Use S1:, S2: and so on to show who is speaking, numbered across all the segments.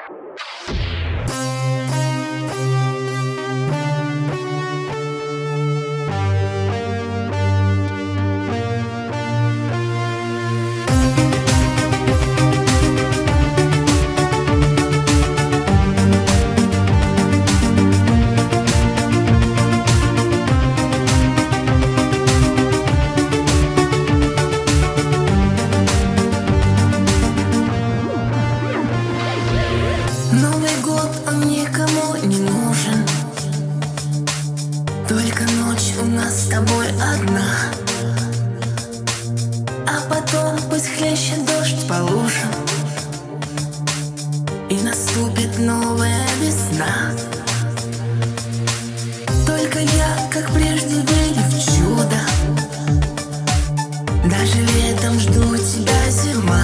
S1: Новый год, он никому не нужен. Только ночь у нас с тобой одна. А потом пусть хлещет дождь по лужам, и наступит новая весна. Только я, как прежде, верю в чудо. Даже летом жду тебя, зима.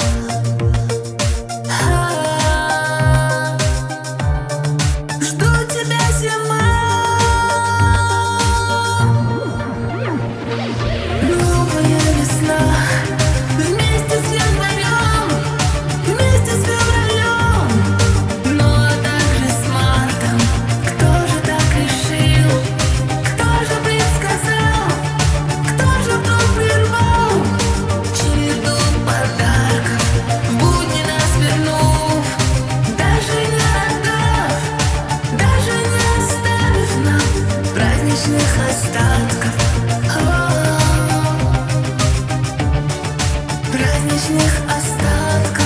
S1: Праздничных остатков.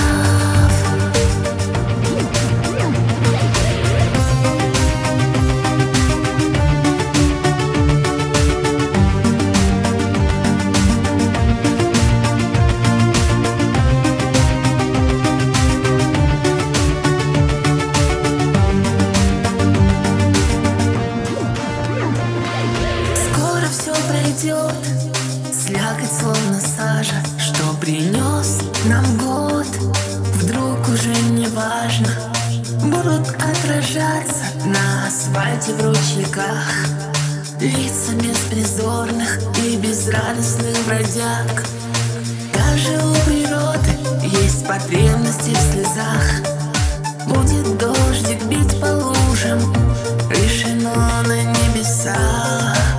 S1: Скоро все пройдет, слякоть словно сажа, что принес нам год, вдруг уже не важно. Будут отражаться на асфальте в ручейках лица беспризорных и безрадостных бродяг. Даже у природы есть потребности в слезах. Будет дождик бить по лужам, решено на небесах.